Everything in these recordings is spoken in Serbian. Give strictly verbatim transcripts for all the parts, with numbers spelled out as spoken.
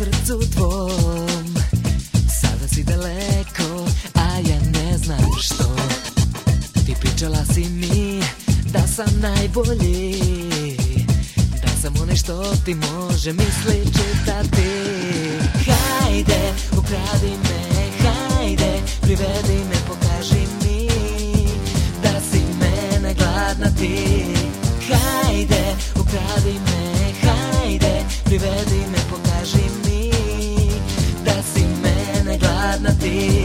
srcu tvom. Sada si daleko, a ja ne znam što. Ti pričala si mi da sam najbolji, da sam onaj što ti može misli čitati. Hajde, ukradi me, hajde, privedi me, pokaži mi da si mene gladna ti. Hajde, ukradi me, hajde, privedi me, pokaži mi da si mene gladna ti.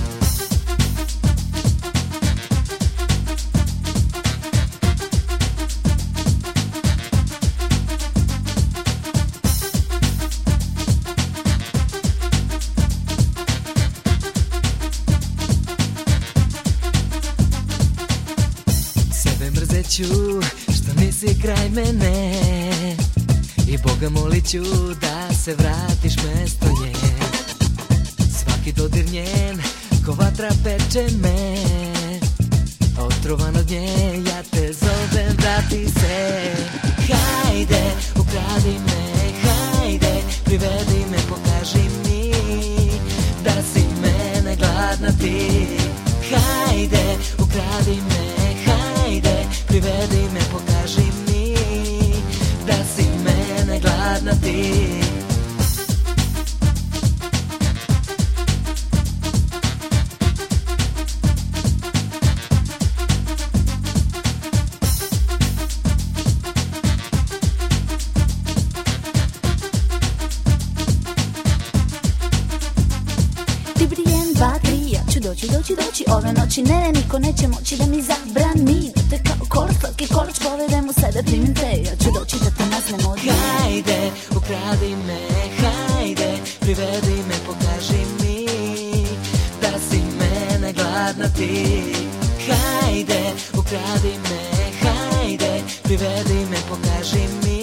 Sebe mrzeću što nisi kraj mene i Boga molit ću da se vratiš mesto nje. Svaki dodir njen ko vatra peče me, otrovan od nje ja te zovem, vrati se. Hajde, ukradi me, hajde, privedi me, pokaži mi da si mene gladna ti. Hajde, ukradi me, hajde, privedi me, pokaži mi da si mene gladna ti. Doći, doći, doći ove noći, ne, ne, niko neće moći da mi zabrani. Da te kao kolač, slatki kolač povedem u sebe, primim te, ja ću doći da te naznem od. Hajde, ukradi me, hajde, privedi me, pokaži mi da si mene gladna ti. Hajde, ukradi me, hajde, privedi me, pokaži mi